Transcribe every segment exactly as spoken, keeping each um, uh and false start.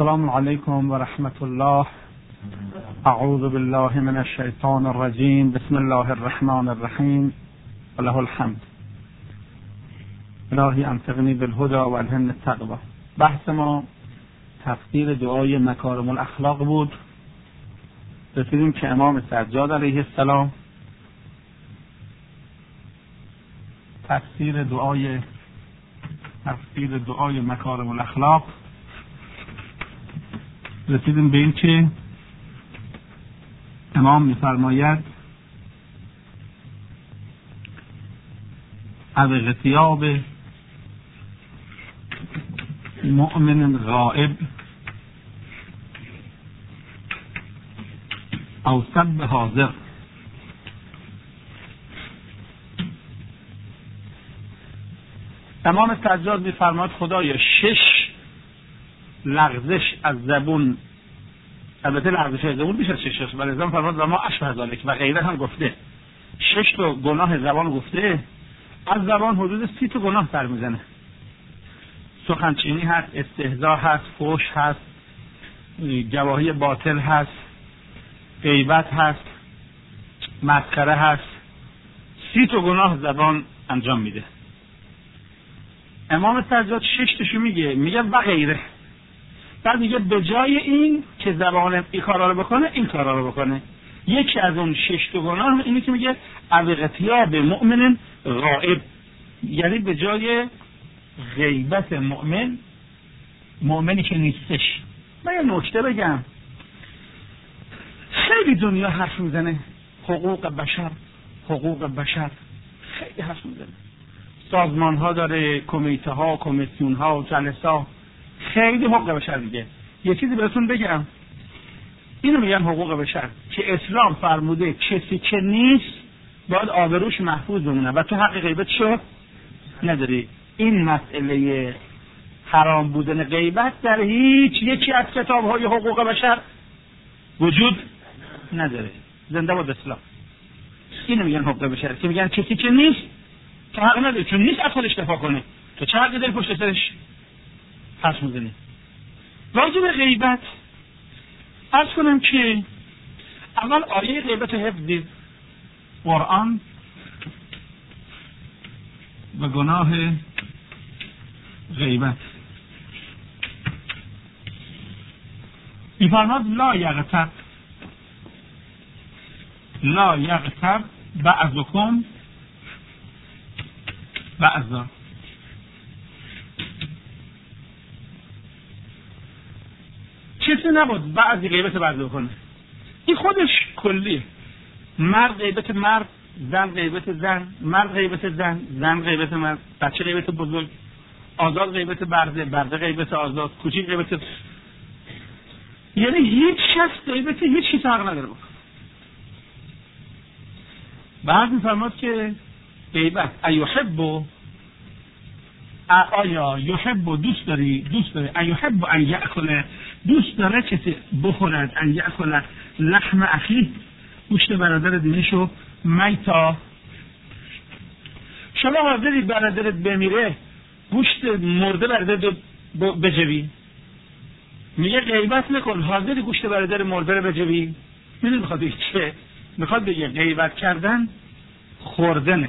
السلام علیکم و رحمت الله. اعوذ بالله من الشیطان الرجیم. بسم الله الرحمن الرحیم. وله الحمد. الهی انفقنی بالهدى و الهمنی التقوی. بحث ما تفسیر دعای مکارم الاخلاق بود. رسیدیم که امام سجاد علیه السلام تفسیر دعای تفسیر دعای مکارم الاخلاق رسیدیم به این که امام می‌فرماید از غیاب مؤمن غائب او سب حاضر. امام سجاد می‌فرماید خدایا شش لغزش از زبون، البته لغزش از زبون بیش از شش است، ولی زمان فرمود و ما اشبه ذالک و غیره هم گفته، شش تا گناه زبان گفته، از زبان حدود سی تا گناه سر میزنه. سخنچینی هست، استهزا هست، فحش هست، گواهی باطل هست، غیبت هست، مسخره هست، سی تا گناه زبان انجام میده. امام سجاد شش تاشو میگه، میگه و غیره. بعد میگه به جای این که زبان این کارا رو بکنه این کارا رو بکنه. یکی از اون شش تا گناه اینه که میگه غیاب مؤمن غائب، یعنی به جای غیبت مؤمن، مؤمنی که نیستش. من یه نکته بگم، خیلی دنیا حرف میزنه حقوق بشر حقوق بشر خیلی حرف میزنه، سازمان ها داره، کمیته ها، کمیسیون ها، جلسه ها، خیلی حقوق بشر میگه. یه چیزی بهتون بگم، اینو میگن حقوق بشر که اسلام فرموده کسی که نیست باید آبروش محفوظ بمونه و تو حق غیبت شو نداری. این مسئله حرام بودن غیبت در هیچ یکی از کتاب های حقوق بشر وجود نداره. زنده باد اسلام. اینو میگن حقوق بشر که میگن کسی که نیست تو حق نداری، چون نیست از خودش دفاع کنه، تو چه حقی داری پشت سرش حرف میزنی. راجع به غیبت عرض کنم که اول آیه غیبت حفظ قرآن و گناه غیبت می‌فرماد لا یغتب لا یغتب بعضکم بعضا. کسی نبود بعضی غیبت بعضی بکنه. این خودش کلیه. مرد غیبت مرد، زن غیبت زن، مرد غیبت زن، زن غیبت مرد، بچه غیبت بزرگ، آزاد غیبت برده، برده غیبت آزاد، کوچیک غیبت. یعنی هیچ شخص غیبت هیچ چیز حق نداره بکنه. بعد می‌فرماد که غیبت ایحب، آیا یحب دوست داری دوست داری ایحب ان یأکل، دوست داره کسی بخورد ان یأکل لحم اخیه، گوشت برادر دینشو میتا. شما حاضری برادرت بمیره گوشت مرده برادرت بجوی؟ میگه غیبت نکن، حاضری گوشت برادر مرده رو بجوی؟ میدونی میخواد بگه چه؟ میخواد بگه غیبت کردن خوردنه.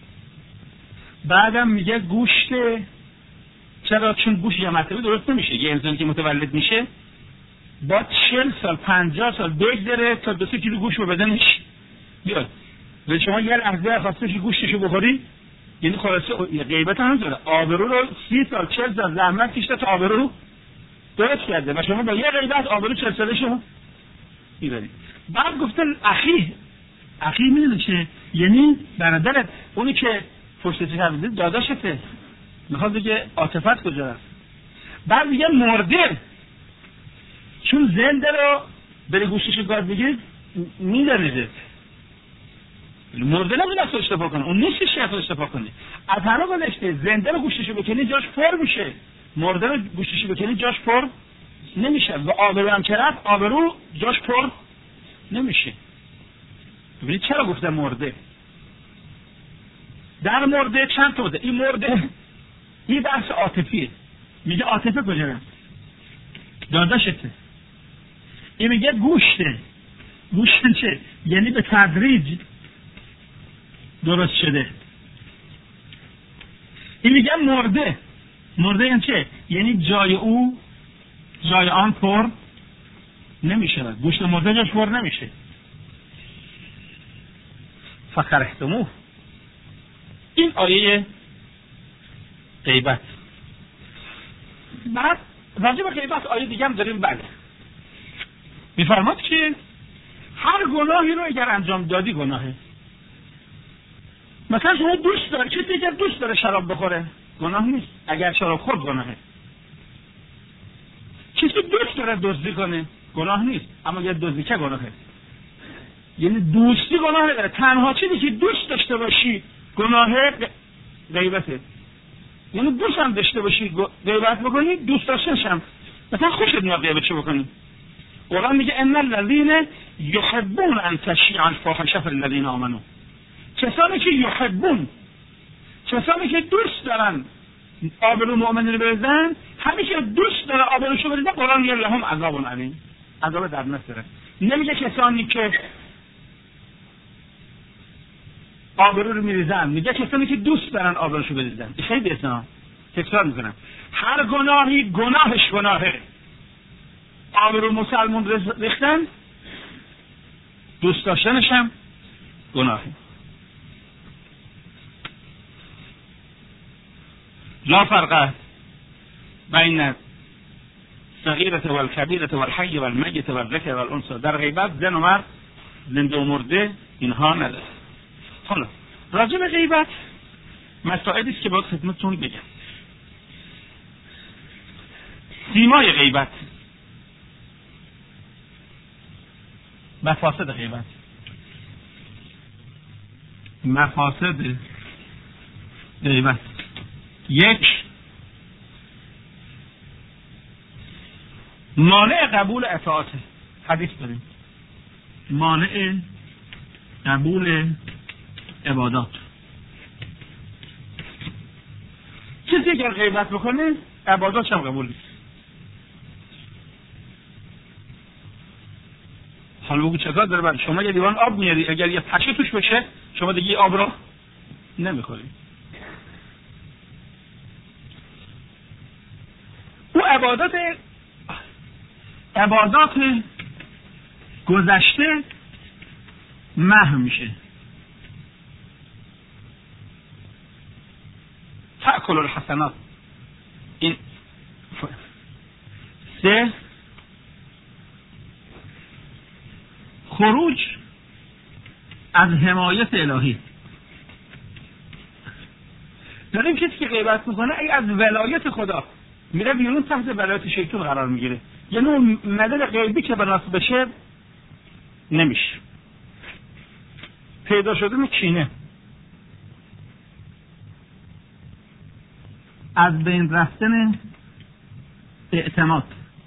بعدم میگه گوشت، چرا؟ چون گوشت یه مرتبه درست نمیشه. یه انسانی که متولد میشه با چهل سال پنجاه سال بگذره تا دو سه کیلو گوشت رو بدنش بیاد. و شما یه لحظه خواسته که گوشتشو بخوری، یعنی خلاصه غیبت هم داره. آبرو رو سی سال چهل سال زحمت کشیده تا آبرو رو درست کرده و شما با یه غیبت آبرو چهل ساله شما میبرید. بعد گفتن اخی، اخی میدونه چه؟ یعنی برادرت، اونی که پشت سر داداشته. میخواد بگه عاطفت کجاست. بعد میگه مرده، چون زنده رو بری گوشتشو گاز بگید میدنیده، مرده نمیده از خودش دفاع کنه، اون نیستش که از خودش دفاع کنه. از همه گذشته زنده رو گوشتشو بکنی جاش پر میشه، مرده رو گوشتشو بکنی جاش پر نمیشه. و آبرو هم که رفت آبرو جاش پر نمیشه. ببینید چرا گفته مرده؟ در مرده چند تا بوده. این مرده این بحث عاطفیه. میگه عاطفه کجا رفت؟ داداشته. این میگه گوشته. گوشت چه؟ یعنی به تدریج درست شده. این میگه مرده. مرده یعنی چه؟ یعنی جای او جای آن پر نمیشه. گوشت مرده جاش پر نمیشه. فکرهتموه. این آیه غیبت. بعد راجع به غیبت آیه دیگه هم داریم. بله میفرماد که هر گناهی رو اگر انجام دادی گناهه. مثلا شما دوست داری، کسی اگر دوست داره شراب بخوره گناه نیست، اگر شراب خورد گناهه. کسی دوست داره دزدی کنه گناه نیست، اما اگر دزدی که گناهه. یعنی دوستی گناه نداره. تنها چیزی که دوست داشته باشی گناهه غیبته. یعنی دوست هم داشته باشی غیبت بکنی، دوست داشتنش هم مثلا خوشت میاد غیبت چه بکنی. قرآن میگه ان الذين يحبون ان تشيع الفاحشه في الذين آمنوا. کسانی که یحبون، کسانی که دوست دارن آبرو مؤمنین رو بریزن، همین که دوست داره آبروشو بریزن، قرآن میگه لهم عذاب علیم، عذاب دردناک داره. نمیگه کسانی که آبرو رو میریزن، میگه کسانی که دوست دارن آبروشو بریزن. خیلی اسنا تکرار میکنم، هر گناهی گناهش گناهه. آبرو مسلمون ریختن، دوست داشتنش هم گناهه. لا فرق بین صغیرة و الکبیرة و الحی و المیت و الذکر و الانثی. در غیبت زن و مرد، زنده و مرده اینها نداره. حالا راجع به غیبت مسائلی است که باید خدمتتون بگم. سیمای غیبت، مفاسد غیبت. مفاسد غیبت: یک، مانع قبول اطاعت. حدیث داریم مانع قبول عبادات. کسی اگر غیبت بکنه عباداتش هم قبول نیست. حالا بگو چکار داره برای شما؟ یه لیوان آب میاری، اگر یه پشه توش بشه شما دیگه آب را نمیخوری. او عبادات عبادات گذشته محو میشه. تأکل الحسنات. این سه، خروج از حمایت الهی. داریم کسی که غیبت میکنه ای از ولایت خدا میره بیرون، تحت ولایت شیطان قرار میگیره. یعنی اون مدد غیبی که بناس بشه نمیشه. پیدا شدن کینه، از بین رفتن اعتماد.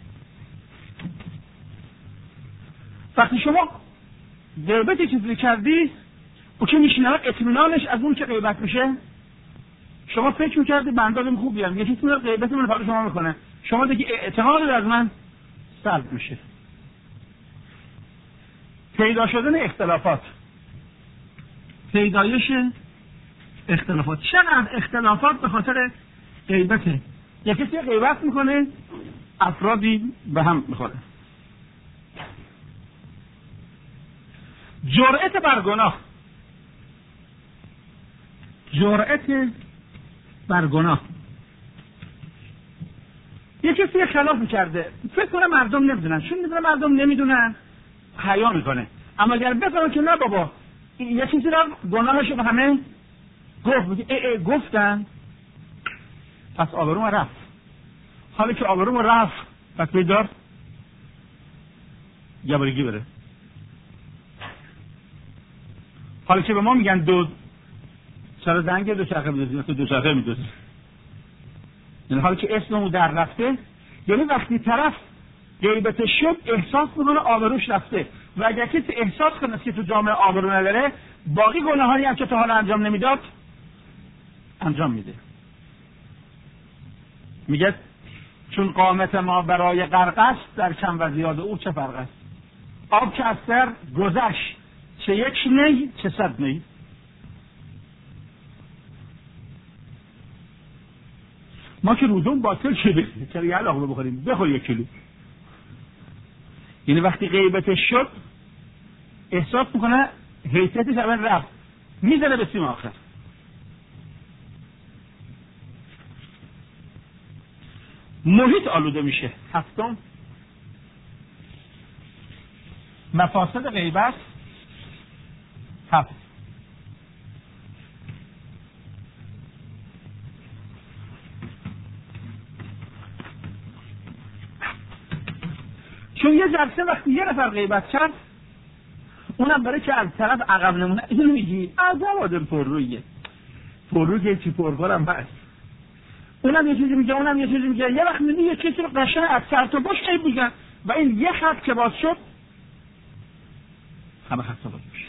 وقتی شما غیبت چیزی کردی او که میشینه اطمینانش از اون که غیبت میشه، شما فکر میکردی بندازم خوب بیام، یه چیزی رو غیبت من فقط شما میکنه، شما دیگه اعتماد از من سلب میشه. پیدا شدن اختلافات، پیدایش اختلافات. چقدر اختلافات به خاطر غیبته. یا کسی غیبت میکنه افرادی به هم میخوره. جرأت بر گناه، جرأت بر گناه. یه کسی یه خلاف میکرده، فکر کنه مردم نمیدونن، چون میدونن مردم نمیدونن حیا میکنه، اما اگر بفهمن که نه بابا یه چیزی رو گناهشو به همه گفت، میگه ای ای گفتن پس آبروم رفت. حالا که آبروم رفت پس بیدار گبرگی بره. حالا که به ما میگن دو چرا زنگ دو چرخه میدوزی، تو دو چرخه میدوزی. یعنی حالا که اسممو در رفته، یعنی وقتی طرف غیبت شد احساس میکنه آبروش رفته، و اگر کسی احساس کنه که تو جامعه آبرو نداره، باقی گناهانی هم که تا حالا انجام نمیداد انجام میده. میگه چون قامت ما برای غرق است، در کم و زیاد او چه فرق است؟ آب که از سر گذشت، چه یک نی چه صد نی. ما که روزون باطل شده، چرا یه لقمه بخوریم؟ بخور یک کیلو. یعنی وقتی غیبتش شد احساس میکنه حیثیتش اول رفت، میزنه به سیم آخر. محیط آلوده میشه. هفتم، مفاسد غیبت. هفت، چون یه جلسه وقتی یه نفر غیبت کرد، اونم برای که از طرف عقب نمونه، اینو میگی از آدم پررویه پررویه چی پرگارم هست، اونم یه چیزی میگه اونم یه چیزی میگه، یه وقت میگه یه چیزی رو قشنگ از سر تا باش غیب میگن و این یه خط که باز شد همه خط باز میشه.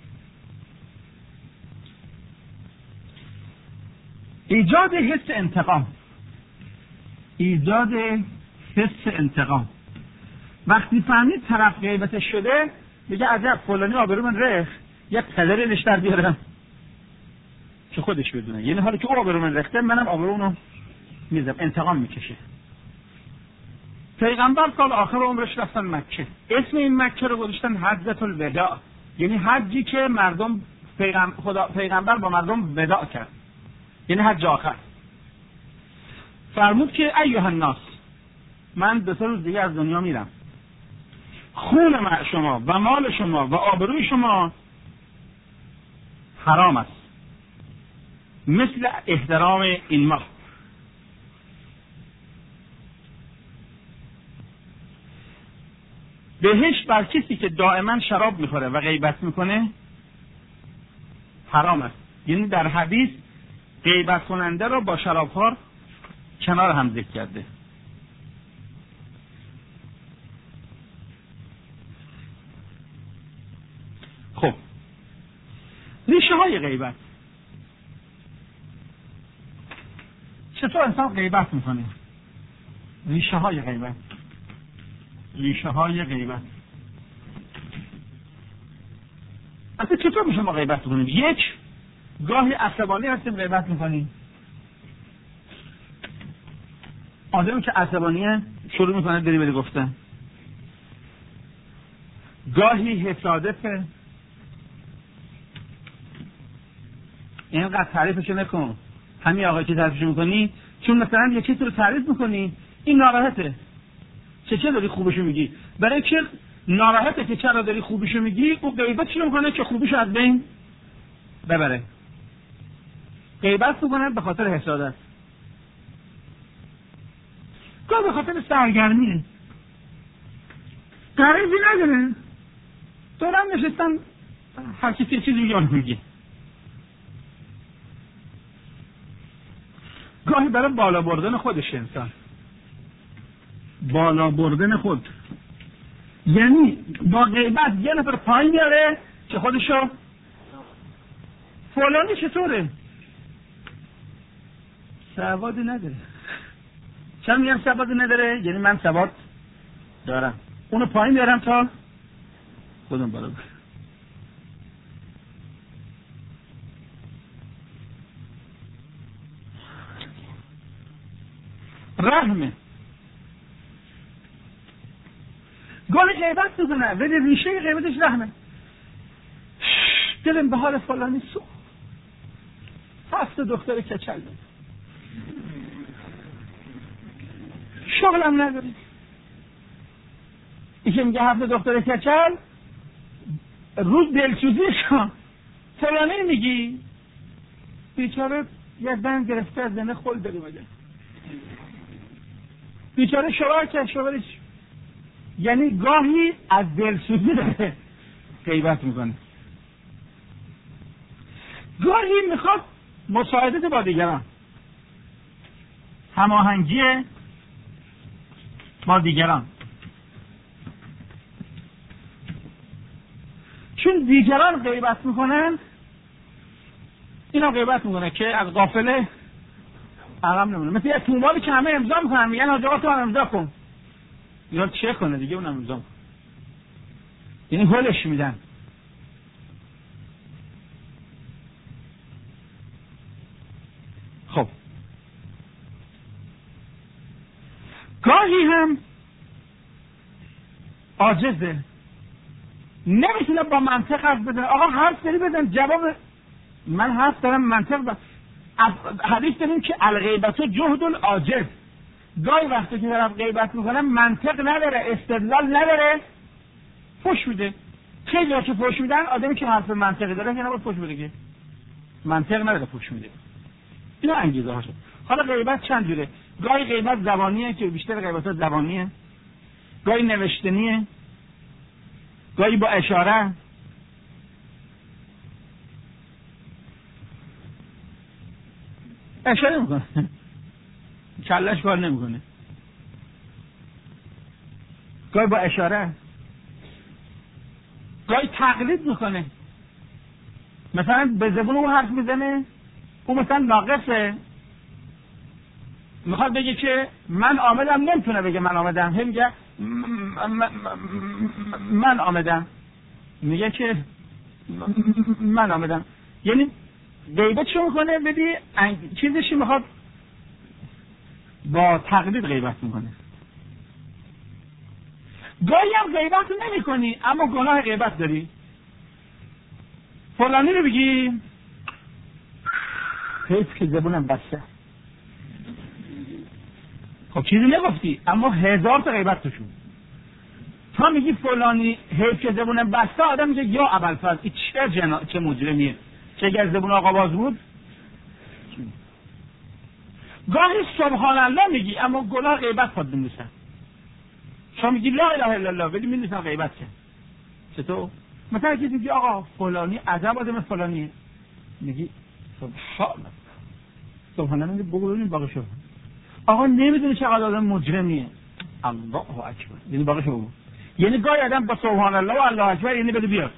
ایجاد حس انتقام. ایجاد حس انتقام. وقتی فهمید طرف غیبتش شده، میگه عجب فلانی آبرو من رخ، یه پدر نشتر بیارم که خودش بدونه. یعنی حالا که او آبرو من رخته، منم آبرو اونو میزم. انتقام میکشه. پیغمبر سال آخر عمرش رفتن مکه، اسم این مکه رو گذاشتن حجة الوداع، یعنی حجی که مردم پیغمبر, خدا پیغمبر با مردم وداع کرد، یعنی حج آخر. فرمود که ایها الناس، من دو سه روز دیگه از دنیا میرم، خون شما و مال شما و آبروی شما حرام است، مثل احترام این ماه. بهشت بر کسی که دائما شراب میخوره و غیبت میکنه حرام است. یعنی در حدیث غیبت کننده رو با شرابخوار کنار هم ذکر کرده. خب ریشه های غیبت. چطور انسان غیبت میکنه؟ ریشه های غیبت. ریشه های غیبت اصلا چطور میشه ما غیبت کنیم؟ یک، گاهی عصبانی هستیم غیبت میکنیم. آدمی که عصبانیه شروع میکنه دری بری گفتن. گاهی حسادته، اینقدر تعریفش نکن، همین آقای که تعریفش میکنی چون مثلا یکی تو رو تعریف میکنی این ناراحته، چه چه داری خوبشو میگی؟ برای که ناراحته که چرا داری خوبشو میگی، او غیبت شروع میکنه که خوبشو از بین ببره. غیبت میکنه به خاطر حسادت، گاه به خاطر سرگرمیه، غرضی نداره، دورم نشستن هر کسی یه چیزی میگه میگه. گاهی برای بالا بردن خودش انسان، بالا بردن خود، یعنی با غیبت یه نفر پایین میاره که خودشو فلانی چطوره سوادی نداره. چرا میگم سوادی نداره؟ یعنی من سواد دارم، اونو پایین میارم تا خودم بالا برم. رحمه. گاهی غیبت میکنه ولی ریشه غیبتش رحمه. دلم به حال فلانی سو هفت دختر کچل داره، شغلم نداری. ایشه میگه هفت دختر کچل، روز دلسوزیشان فلانی میگی بیچاره یه دن گرفته از دنه خل داری بگه بیچاره شوهر که شوهرش، یعنی گاهی از دلسوزی داره غیبت میکنه، گاهی میخواد مساعدت با دیگران، هماهنگی با دیگران، چون دیگران غیبت میکنن اینا غیبت میکنه که از غافله عقب نمونه. مثل یه تومالی که همه امضا میکنن میگن حاج آقا تو هم امضا کن. یا چه کنه دیگه اونم امضا کن. یعنی هولش میدن. خب گاهی هم عاجزه، نمیتونه با منطق حرف بزنه. آقا حرف داری بزن، جواب من حرف دارم منطق بزن. حدیث داریم که الغیبت جهد العاجز. گاهی وقتی که طرف غیبت میکنه منطق نداره، استدلال نداره، فحش میده. خیلی ها که فحش میدن آدمی که حرف منطقی داره که نباید فحش بده، که منطق نداره فحش میده. اینا انگیزه هاشه. حالا غیبت چند جوره؟ گاهی غیبت زبانیه که بیشتر غیبت زبانیه، گاهی نوشتنیه، گاهی با اشاره. اشاره میکنه کلش کار نمیکنه. گاهی با اشاره، گاهی تقلید میکنه. مثلا به زبون اون حرف میزنه، اون مثلا ناقصه، میخواد بگه که من آمدم، نمیتونه بگه من آمدم، هم میگه من آمدم، میگه که من آمدم. یعنی غیبت شو میکنه، بدی چیزشی میخواد با تقلید غیبت میکنه. گاهی هم غیبت نمی کنی اما گناه غیبت داری. فلانی رو بگی حیف که زبونم بسته. خب چیزی نگفتی اما هزار تا غیبت توشون. تا میگی فلانی حیف که زبونم بسته، آدم میگه یا ابوالفضل این چه جنا... چه مجرمیه، چه اگر زبون آقا باز بود. گاهی سبحان الله میگی اما گناه غیبت خود نمیشه. شما میگی لا اله الا الله ولی میدونی غیبت چه. چطور؟ مثلا کسی میگه آقا فلانی عجب آدم فلانیه، میگی سبحان الله سبحان الله، میگی بگو ببین باقی شو. آقا نمیدونی چقدر آدم مجرمیه، الله اکبر، یعنی باقی شو. یعنی گاهی آدم با سبحان الله و الله اکبر یعنی بده بیاد،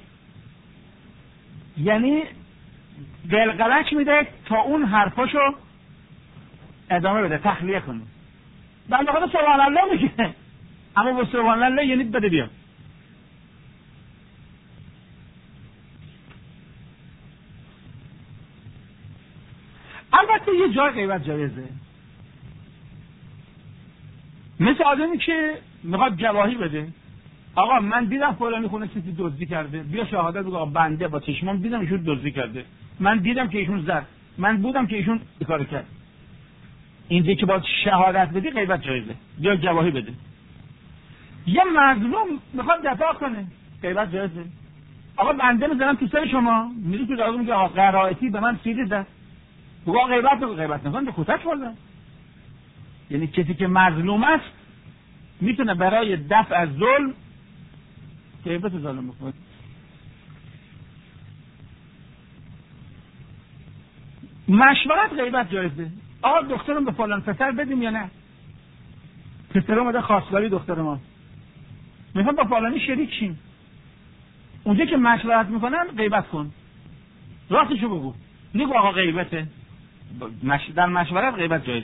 یعنی قلقلک میده تا اون حرفاشو ادامه بده، تخلیه کنه. بنده خدا سبحان الله میگه اما با سبحان الله یعنی بده بیاد. البته یه جای غیبت جایزه، مثل آدمی که میخواد گواهی بده، آقا من دیدم فلانی خونه کسی دزدی کرده، بیا شهادت بگو آقا بنده با چشمام دیدم ایشون دزدی کرده، من دیدم که ایشون زد، من بودم که ایشون این کارو کرد. اینجا که با شهادت بدی غیبت جایزه، بیا گواهی بده. یه مظلوم میخواد دفاع کنه، غیبت جایزه. آقا بنده میذارم تو سر شما، میگی تو داغ میگه آقا قرائتی به من سیدی زد، بگو غیبت بگو، غیبت نکن به کتک بردن. یعنی کسی که مظلوم است میتونه برای دفع از ظلم غیبت ظالم بکنه. مشورت غیبت جایزه. آقا دخترم به فلان پسر بدیم یا نه؟ پسر اومده خواستگاری دختر ما، میخوام با فلانی شریک شیم. اونجا که مشورت میکنن غیبت کن، راستشو بگو، نگو آقا غیبته. در مشورت غیبت جایزه.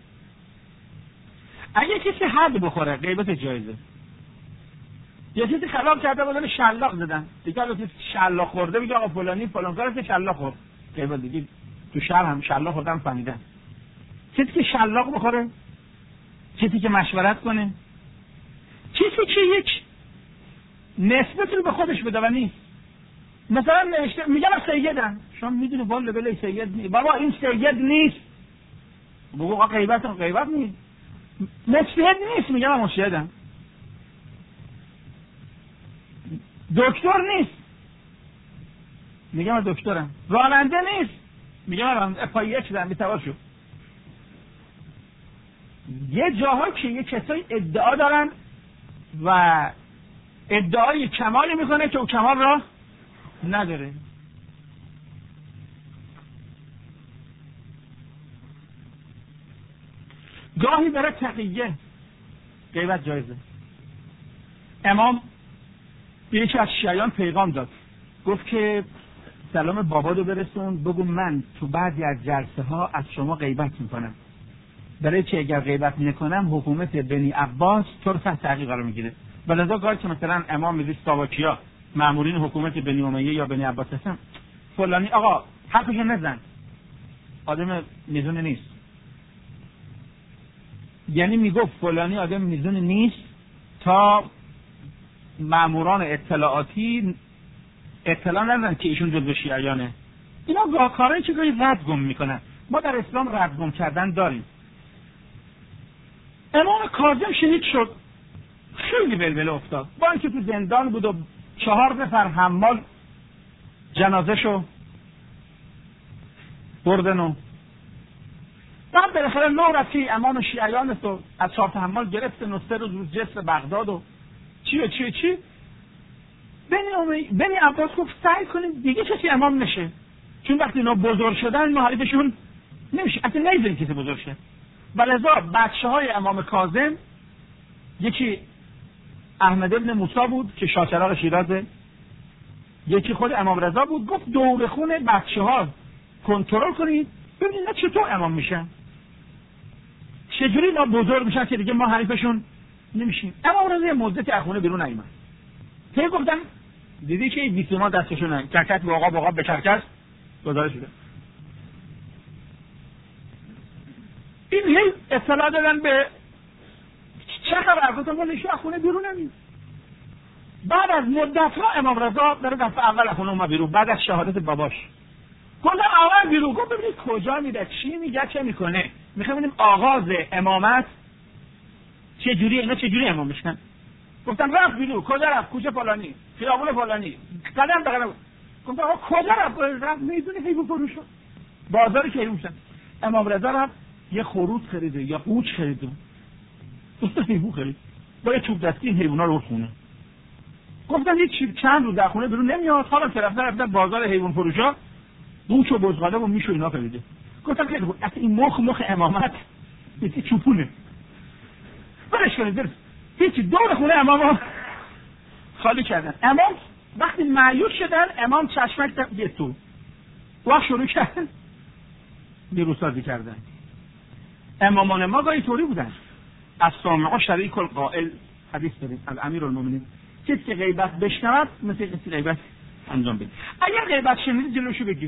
اگه کسی حد بخوره غیبت جایزه. یا کسی خراب کرده بودن شلاق زدن، دیگه الان شلاق خورده بگه آقا فلانی فلان کارش شلاق خورد، غیبت دیگه تو شهر هم شلاق خوردن فهمیدن. کسی که شلاق بخوره، کسی که مشورت کنه، کسی که یک نسبت رو به خودش بده و نیست. مثلا نوشته میگم سیدم، شما میدونی والا بله سید نیست، بابا این سید نیست، بگو آقا غیبت غیبت نیست. مجتهد نیست، میگم من مجتهدم. دکتر نیست، میگم من دکترم. راننده نیست، میگم من راننده پای یک شدم بی‌توار شد. یه جاها که یه کسایی ادعا دارن و ادعای کمالی میکنه که اون کمال را نداره. گاهی برای تقیه غیبت جایزه. امام به یکی از شیعیان پیغام داد، گفت که سلام بابا رو برسون، بگو من تو بعضی از جلسه ها از شما غیبت میکنم. برای چه اگر غیبت نکنم حکومت بنی عباس تو رو تحت تعقیب قرار میگیره. ولذا گاهی که مثلا امام میگه ساواکیا مامورین حکومت بنی امیه یا بنی عباس هستن، فلانی آقا حرفش نزن، آدم میزون نیست. یعنی میگفت فلانی آدم میزون نیست تا ماموران اطلاعاتی اطلاع ندارن که ایشون جزو شیعیانه. اینا گاه کارهایی که گاهی رد گم میکنن. ما در اسلام رد گم کردن داریم. امام کاظم شهید شد، خیلی بلبله افتاد، با اینکه تو زندان بود و چهار نفر حمال جنازه شو بردن و بعد بالاخره نو رفتی امام شیعیان است و از چهار حمال گرفتن و سه روز جسر بغداد و چی و چی و چی. بنی بنی عباس گفت سعی کنیم دیگه کسی امام نشه، چون وقتی اینا بزرگ شدن محاربشون نمیشه، اصلا نمیذاریم کسی بزرگ شه. ولذا بچه های امام کاظم یکی احمد ابن موسی بود که شاهچراغ شیرازه، یکی خود امام رضا بود. گفت دور خون بچه ها کنترل کنید ببینید اینا چطور امام میشن، چجوری اینا بزرگ میشن که دیگه ما حریفشون نمیشیم. امام رضا یه مدتی از خونه بیرون نیومد. هی گفتن دیدی که این بیسیما دستشونه کرکت به آقا باقا به کرکت گذاره شده. این هی اطلاع دادن به چه خبر، گفتم ولی ایشون از خونه بیرون نمیاد. بعد از مدت‌ها امام رضا در دفعه اول از خونه اومد بیرون بعد از شهادت باباش. گفتم اول بیرون، گفت ببینید کجا میره، چی میگه، چه میکنه، میخوام ببینیم آغاز امامت چه جوریه، اینا چه جوری امام میشن. گفتم رفت بیرون، کجا رفت، کوچه فلانی، خیابون فلانی، قدم به قدم. گفتم آقا کجا رفت، رفت میدونی حیوان فروش بازاری که حیوان شدن. امام رضا رفت یه خروس خریده یا قوچ خریده، دوست حیوان خرید، با یه چوب دستی این حیونا رو خونه. گفتم هیچ چند روز در خونه بیرون نمیاد، حالا که رفتن رفتن بازار حیوان فروشا قوچ و بزغاله و میش و اینا خریده. گفتم خیلی خوب، اصلا این مخ مخ امامت یه چوپونه برش کنید درست. هیچی دور خونه امام خالی کردن. امام وقتی مایوس شدن امام چشمک یه تو وقت شروع کردن نیروسازی کردن. امامان ما گاهی طوری بودن. از سامعه شریک القائل حدیث داریم از امیرالمومنین، کسی که غیبت بشنود مثل کسی غیبت انجام بده. اگر غیبت شنید جلوشو بگیر.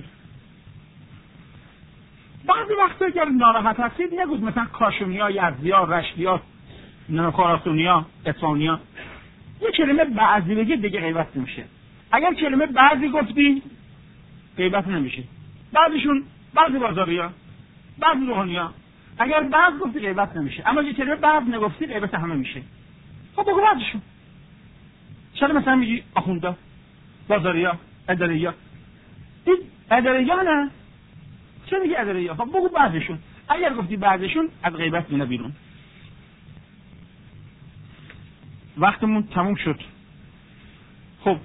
بعضی وقتا اگر ناراحت هستید نگوید مثلا کاشونیا، یزدیا، رشدیا، خراسانیا، اصفهانیا، یه کلمه بعضی بگید دیگه غیبت نمیشه. اگر کلمه بعضی گفتی غیبت نمیشه. بعضیشون بعضی بازاریا، بعضی روحانیا، اگر بعض گفتی غیبت نمیشه. اما یه کلمه بعض نگفتی غیبت همه میشه. خب بگو بعضیشون. چرا مثلا میگی آخوندا، بازاریا، اداریا؟ این اداریا نه. چرا میگی اداریا؟ خب بگو بعضیشون. اگر گفتی بعضیشون از غیبت میونه بیرون. وقتمون تموم شد. خب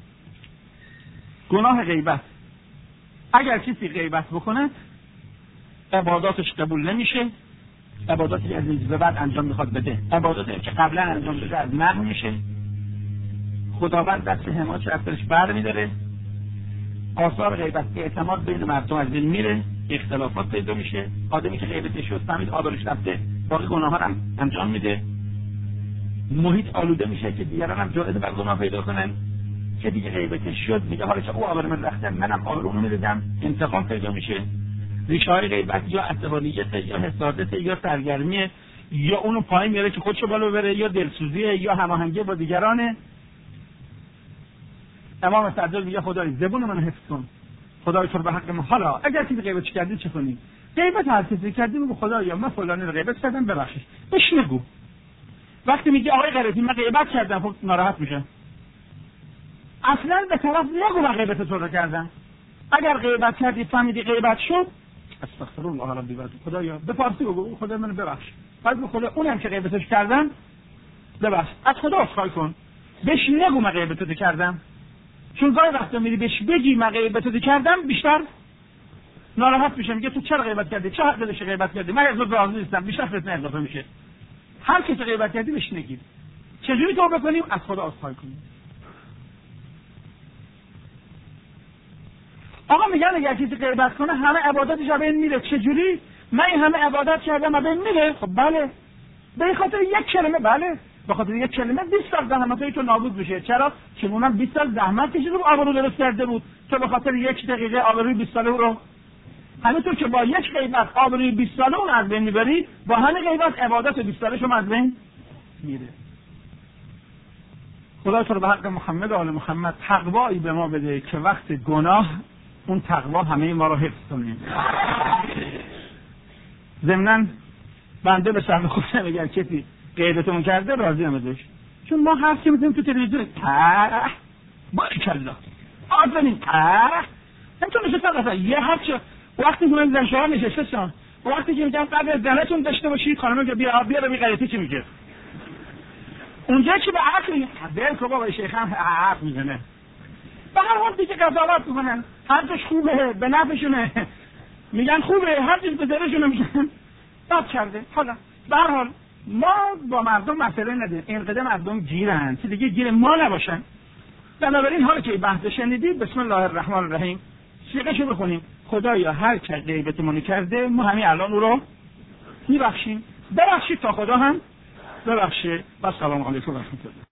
گناه غیبت، اگر کسی غیبت بکنه عباداتش قبول نمیشه. عباداتی که از این به بعد انجام میخواد بده، عباداتی که قبلا انجام بده از محو میشه. خداوند دست حمایتش از سرش بر میداره. آثار غیبت، اعتماد بین مردم از بین میره، اختلافات پیدا میشه. آدمی که غیبتش شد فهمید آبروش رفته، باقی گناه‌ها رو انجام میده. محیط آلوده میشه که دیگران هم جرأت بر گناه پیدا کنن. که دیگه غیبتش شد میگه حالا که او آبرو من رفته منم آبرومو میدم، انتقام پیدا میشه. ریشه های غیبت یا عصبانیت یا حسادت یا سرگرمی، یا اونو پایین میاره که خودشو بالا ببره، یا دلسوزی یا هماهنگی با دیگرانه. امام صدر میگه خدای زبون منو حفظ کن، خدای تو به حق ما. حالا اگر کسی غیبت کردی چه کنی؟ غیبت هر کسی کردی بگو خدایا من فلانی رو غیبت کردم ببخشید. بهش نگو. وقتی میگی آقای غیرتی من غیبت کردم خب ناراحت میشه. اصلا به طرف نگو من غیبت تو رو کردم. اگر غیبت کردی فهمیدی غیبت شد استغفر الله ربی و خدایا به فارسی بگو خدا منو ببخش. بعد به خدا اونم که غیبتش کردم ببخش. از خدا عذرخواهی کن. بهش نگو من غیبتت کردم. چون گاهی وقتا میری بهش بگی من غیبتت کردم بیشتر ناراحت میشه. میگه تو چرا غیبت کردی؟ چه حق داشتی غیبت کردی؟ من از تو راضی نیستم. بیشتر فتنه اضافه میشه. هر کسی غیبت کردی بهش نگید. چجوری توبه کنیم؟ از خدا عذرخواهی کنیم. آقا میگن اگر کسی غیبت کنه همه عباداتش از بین میره. چجوری؟ من این همه عبادت کردم و به میره. خب بله، به خاطر یک کلمه. بله، به خاطر یک کلمه بیست سال زحمتای تو نابود بشه. چرا؟ چون اونم بیست سال زحمت کشیده رو آبرو درست کرده بود. تو به خاطر یک دقیقه آبروی بیست ساله رو، همینطور که با یک غیبت آبروی بیست ساله اون از بین میبری، با همین غیبت عبادت بیست ساله شما از بین میره. خدا تو رو به حق محمد و آل محمد تقوایی به ما بده که وقت گناه اون تقوا همه ما رو حفظ کنه. ضمناً بنده به سهم خود نمیگم کسی غیبتمون کرده راضی هم ازش، چون ما حرفی میزنیم تو تلویزیون اه باریکالله آفرین اه اینطور نشسته قصد یه حرف. وقتی که من زن شوهر نشسته شم، وقتی که میگم قبل زنتون داشته باشید خانم که بیا بیا ببین غیرتی چی میگه، اونجا که به عقل بل که بابا شیخم حرف میزنه، به هر حال دیگه قضاوت میکنن حرفش خوبه به نفعشونه، میگن خوبه هر چیز به ذرهشونه میگن بد کرده. حالا به هر حال ما با مردم مسئله نداریم، اینقدر مردم گیرن که دیگه گیر ما نباشن. بنابراین حالا که بحث شنیدید بسم الله الرحمن الرحیم سیغه‌شو بخونیم. خدایا هر که غیبتمون کرده ما همین الان او رو میبخشیم، ببخشید تا خدا هم ببخشه. و سلام علیکم و رحمت الله.